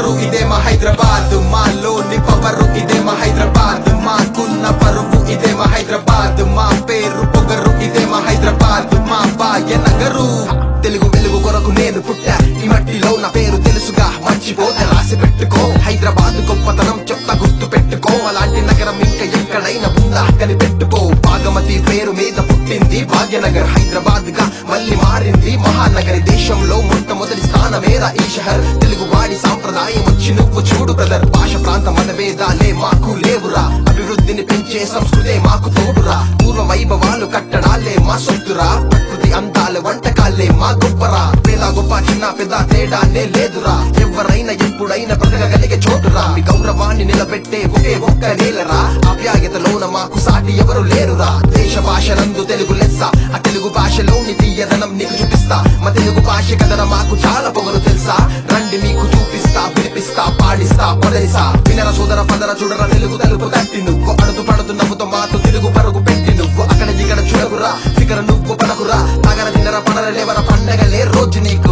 నగరు ఇదే మా హైదరాబాద్, మాలోని పవరు ఇదే మా హైదరాబాద్, మాకున్న పరువు ఇదే మా హైదరాబాద్, మా పేరు పొగరు ఇదే మా హైదరాబాద్, మా భాగ్యనగరు. తెలుగు వెలుగు కొరకు నేను పుట్టా, ఈ మట్టిలో నా పేరు తెలుసుగా, మర్చిపోతే రాసి పెట్టుకో. హైదరాబాద్ గొప్పతనం చెప్తా గుర్తు పెట్టుకో, అలాంటి నగరం ఇంకా ఎక్కడైనా ఉందా కనిపెట్టుకో. భాగమతి పేరు మీద పుట్టింది భాగ్యనగర్, హైదరాబాద్ గా మళ్ళీ మారింది మహానగరి. దేశంలో మొట్టమొదటి స్థానమేరా ఈ షహర్, తెలుగు వాడి సాంప్రదాయం వచ్చి నువ్వు చూడు బ్రదర్. భాష ప్రాంత మత భేదాలే మాకు లేవురా, అభివృద్ధిని పెంచే సంస్కృతే మాకు తోడురా. పూర్వ వైభవాలు కట్టడాలే మా సొత్తురా, ప్రకృతి అందాలు వంటకాలే మా గొప్పరా. పేద గొప్ప చిన్న పెద్ద తేడానే లేదురా, ఎవరైనా ఎప్పుడైనా బ్రతకగలిగే చోటురా. మీ గౌరవాన్ని నిలబెట్టే ఒకే ఒక్క నేలరా, ఆప్యాయతలోన మాకు సాటి ఎవరు లేరురా. దేశ భాషలందు తెలుగు లెస్స, ఆ తెలుగు భాషలోని తీయదనం నీకు చూపిస్తా. మా తెలుగు భాష కథన మాకు చాలా పొగరు తెలుసా, రండి మీకు చూపిస్తా, వినిపిస్తా, పాడిస్తా, పొదరిసా. వినర సోదర పదర చూడర తెలుగు తలుపు తట్టి నువ్వు అడుగు పడుతు నవ్వుతో మాతో తెలుగు పరుగు పెట్టి నువ్వు అక్కడ దిగడ చూడకురా, ఫిగర నువ్వు పడకురా. తగర తినర పడర లేవర పండగలే రోజు నీకు.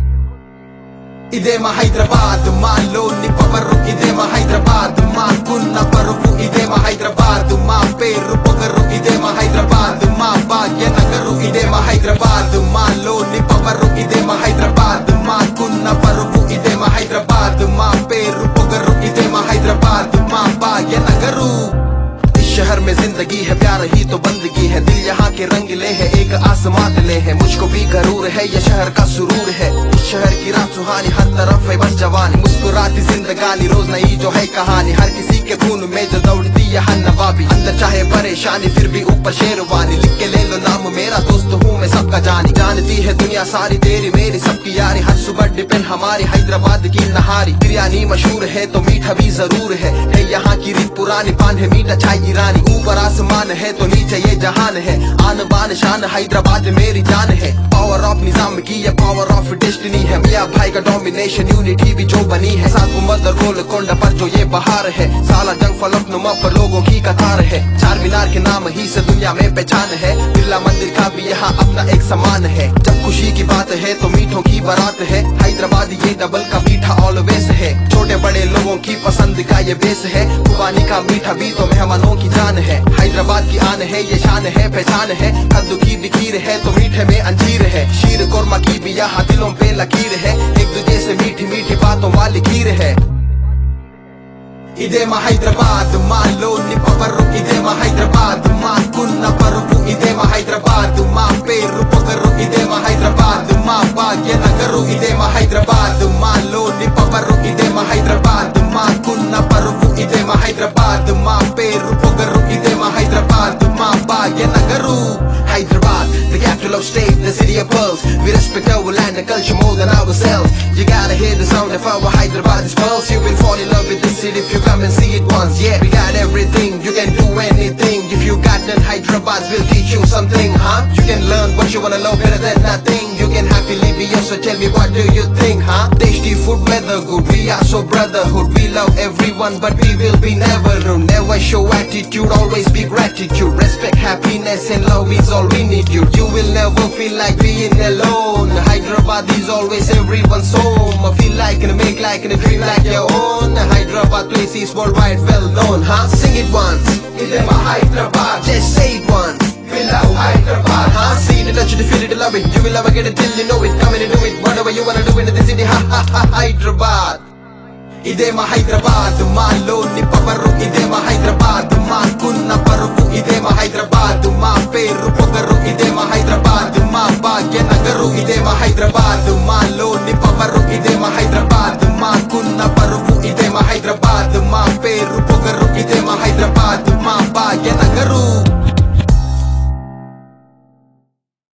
ఇదే మా హైదరాబాద్, మాలోని పవరు ఇదే మా హైదరాబాద్, మాకున్న పరువు ఇదే మా హైదరాబాద్, మా పేరు పొగరు ఇదే మా హైదరాబాద్, మా భాగ్యనగరు ఇదే మా హైదరాబాద్, మాలోని పవరు ఇదే మా హైదరాబాద్, మాకున్న పరువు ఇదే మా హైదరాబాద్, మా పేరు పొగరు ఇదే మా హైదరాబాద్, మా భాగ్యనగరు. शहर में जिंदगी है, प्यार ही तो बंदगी है, दिल यहाँ के रंगीले है, एक आसमां तले है. मुझको भी गरूर है, ये शहर का सुरूर है. इस शहर की रात सुहानी, हर तरफ है बस जवानी, मुस्कुराती जिंदगानी, रोज नई जो है कहानी. हर किसी के खून में जो दौड़ती है नवाबी, अंदर चाहे परेशानी फिर भी ऊपर शेरवानी. लिख के ले लो नाम मेरा, दोस्त हूँ मैं सबका जानी. जानती है दुनिया सारी तेरी मेरी सबकी यारी, हर सुबह डिपेंड हमारी हैदराबाद की नहारी. बिरयानी मशहूर है तो मीठा भी जरूर है यहाँ की रीत पुरानी, पान है मीठा चाय ईरानी. ऊपर आसमान है तो नीचे ये जहान है, आन बान शान हैदराबाद मेरी जान है. पावर ऑफ निजाम की ये पावर ऑफ डेस्टिनी है, मियां भाई का डोमिनेशन यूनिटी भी जो बनी है. साथ गुंबद और गोलकोंडा पर जो ये बहार है, साला जंग फलकनुमा पर लोगों की कतार है. चार मीनार के नाम ही से दुनिया में पहचान है, बिरला मंदिर का भी यहाँ अपना एक समान है. जब खुशी की बात है तो मीठों की बारात है, हैदराबाद ये डबल का मीठा ऑलवेज है. छोटे बड़े लोगों की पसंद का ये बेस है, खुबानी का मीठा भी तो मेहमानों की जान है. हैदराबाद की आन है, ये शान है, पहचान है. कद्दू की भी खीर है तो मीठे में अंजीर है, शीर कोरमा की भी यहाँ दिलों पे लकीर है. एक दूजे से मीठी मीठी बातों वाली खीर है. ఇదే మా హైదరాబాద్, మాలోని పవరు ఇదే మా హైదరాబాద్, మాకున్న పరువు ఇదే మా హైదరాబాద్, మా పేరు పొగరు ఇదే మా హైదరాబాద్, మా భాగ్యనగరు ఇదే మా హైదరాబాద్, మాలోని పవరు ఇదే మా హైదరాబాద్, మాకున్న పరువు ఇదే మా హైదరాబాద్, మా పేరు పొగరు ఇదే మా హైదరాబాద్, మా భాగ్యనగరు. Hyderabad, the capital of state, the city of pearls. We respect our land and culture more than ourselves. You gotta hear the sound of our Hyderabad's pearls. You will fall in love with this city if you come and see it once. Yeah, we got everything, you can do anything. If you got none, Hyderabad will teach you something, huh? You can learn what you wanna know better than nothing. You can happily be yours, so tell me what do you think, huh? Tasty food, weather good, we are so brotherhood. We love everyone, but we will be never rude. Never show attitude, always be gratitude. Respect, happiness and love is all we need you. You will never feel like being alone. Hyderabad is always everyone's home. I feel like and make like and dream like your own. Hyderabad place is worldwide well known, huh? Sing it once, ide ma Hyderabad. Just say it once, we love Hyderabad, huh? See it, touch it, feel it, love it. You will never get it till you know it. Come in and do it, whatever you wanna do in the city, ha ha ha. Hyderabad, ఇదే మా Hyderabad, మాలోని power ఇదే మా హైదరాబాద్, మాకున్న పరువు ఇదే మా హైదరాబాద్, మా పేరు పొగరు ఇదే మా హైదరాబాద్, మా భాగ్యనగరు ఇదే మా